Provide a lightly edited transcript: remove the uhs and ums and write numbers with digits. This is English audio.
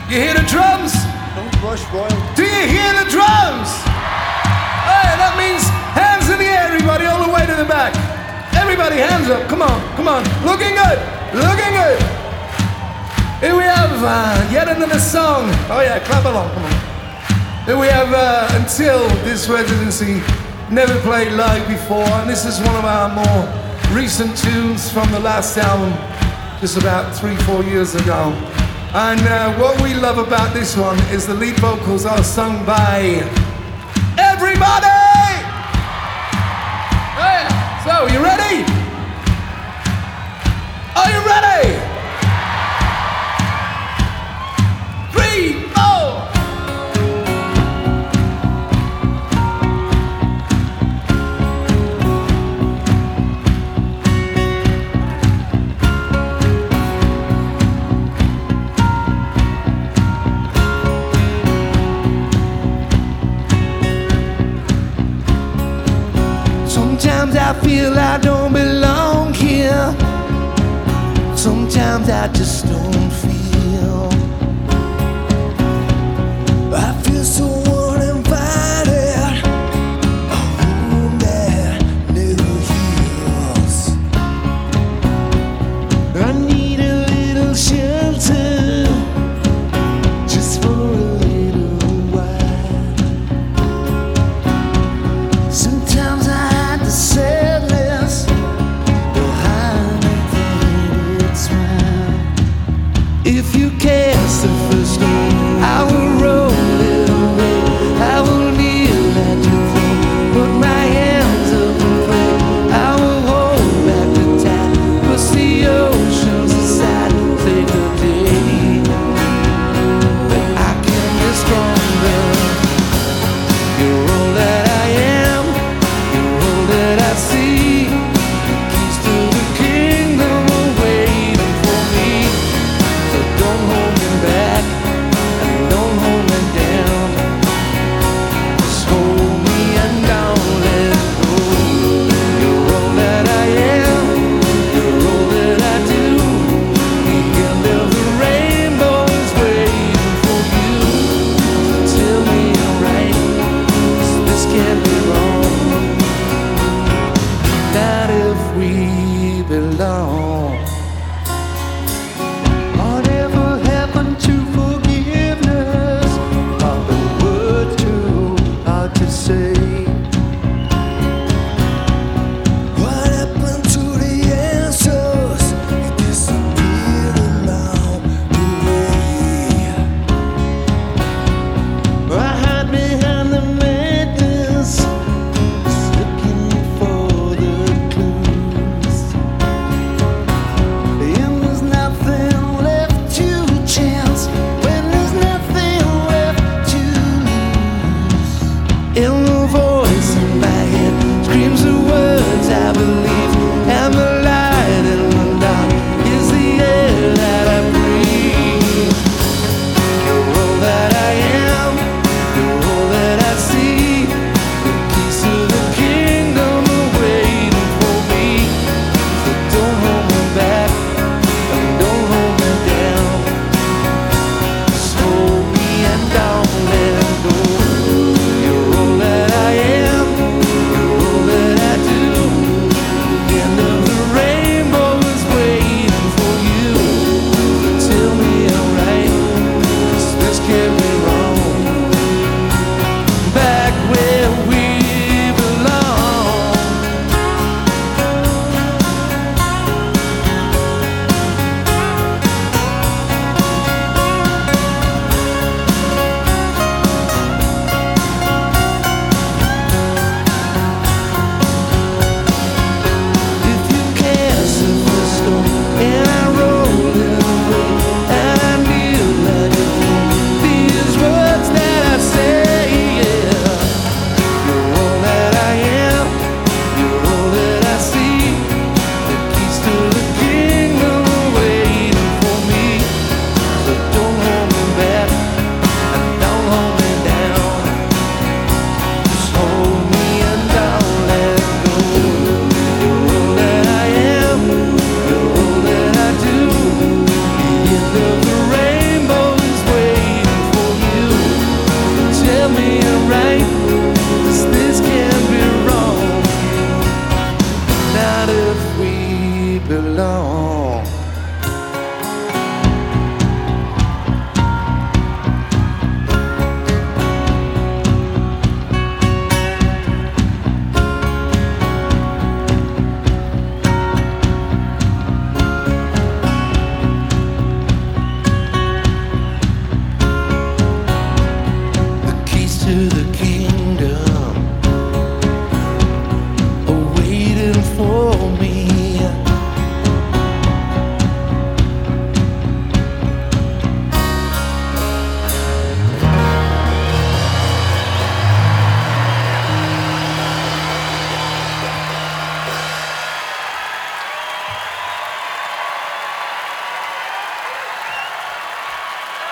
You hear the drums? Don't rush, Royal. Do you hear the drums? Hey, that means hands in the air, everybody, all the way to the back. Everybody, hands up. Come on, come on. Looking good, looking good. Here we have yet another song. Oh yeah, clap along, come on. Here we have Until This Residency, never played live before, and this is one of our more recent tunes from the last album, just about 3-4 years ago. And what we love about this one is the lead vocals are sung by everybody! Yeah. So, you ready? Are you ready? 3, 4. Sometimes I feel I don't belong here. Sometimes I just don't